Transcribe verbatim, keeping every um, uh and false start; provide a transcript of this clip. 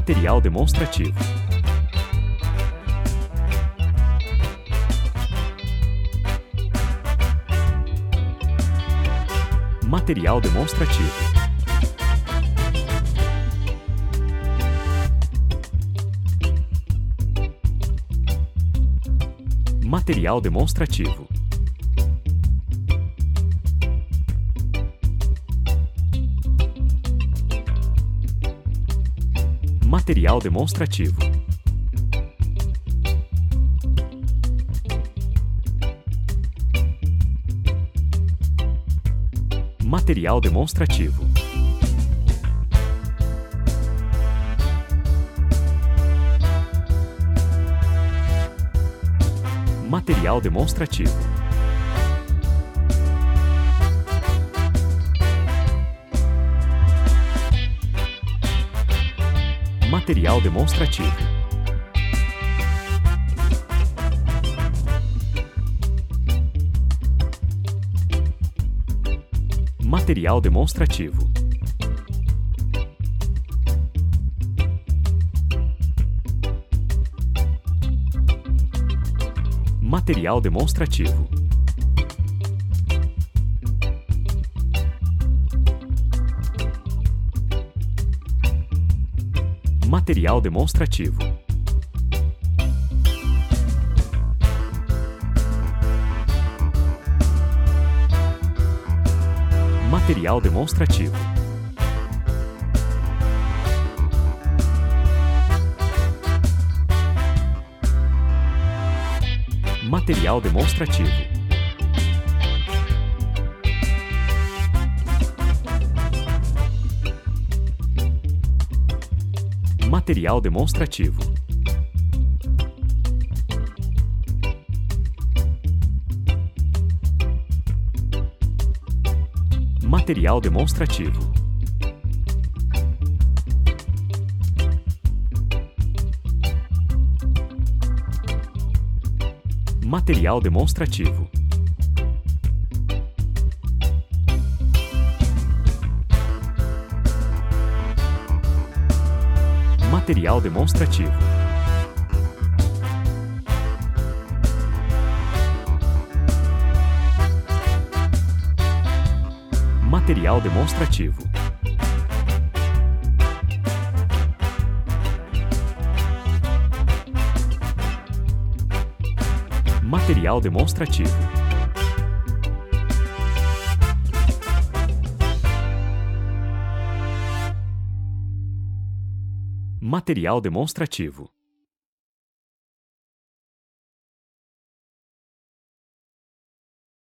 Material demonstrativo. Material demonstrativo. Material demonstrativo. Material demonstrativo. Material demonstrativo. Material demonstrativo. Material demonstrativo. Material demonstrativo. Material demonstrativo. Material demonstrativo. Material demonstrativo. Material demonstrativo. Material demonstrativo. Material demonstrativo. Material demonstrativo. Material demonstrativo. Material demonstrativo. Material demonstrativo. Material demonstrativo.